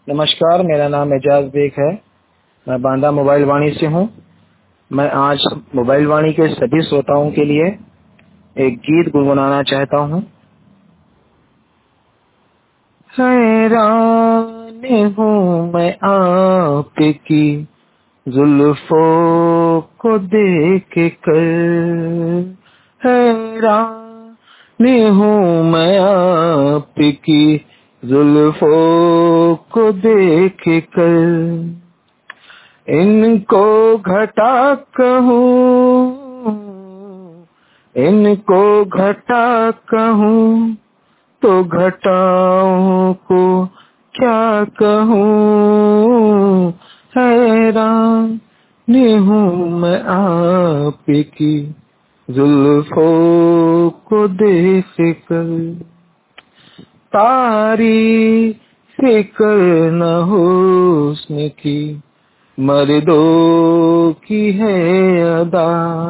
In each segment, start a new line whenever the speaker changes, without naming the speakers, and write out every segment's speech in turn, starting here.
नमस्कार, मेरा नाम एजाज बेग है। मैं बांदा मोबाइल वाणी से हूँ। मैं आज मोबाइल वाणी के सभी श्रोताओं के लिए एक गीत गुनगुनाना चाहता हूँ। हैरान हूँ मैं आपकी जुल्फों को देख कर, हैरान हूँ मैं आपकी जुल्फों को देख कर। इनको घटा कहूँ, इनको घटा कहूँ तो घटाओं को क्या कहूँ। हैरान हूँ मैं आपकी जुल्फों को देख कर। तारीफ करना हुस्न की मर्दों की है अदा,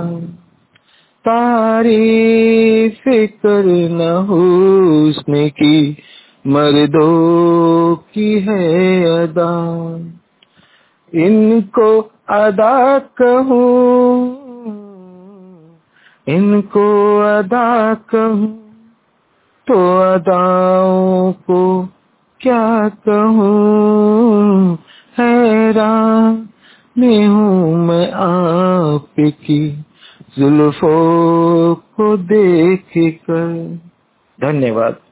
तारीफ करना हुस्न की मर्दों की है अदा। इनको अदा कहूँ, इनको अदा कहूँ तो अदाओं को क्या कहूँ। हैरान हूँ मैं आपकी जुल्फों को देख कर। धन्यवाद।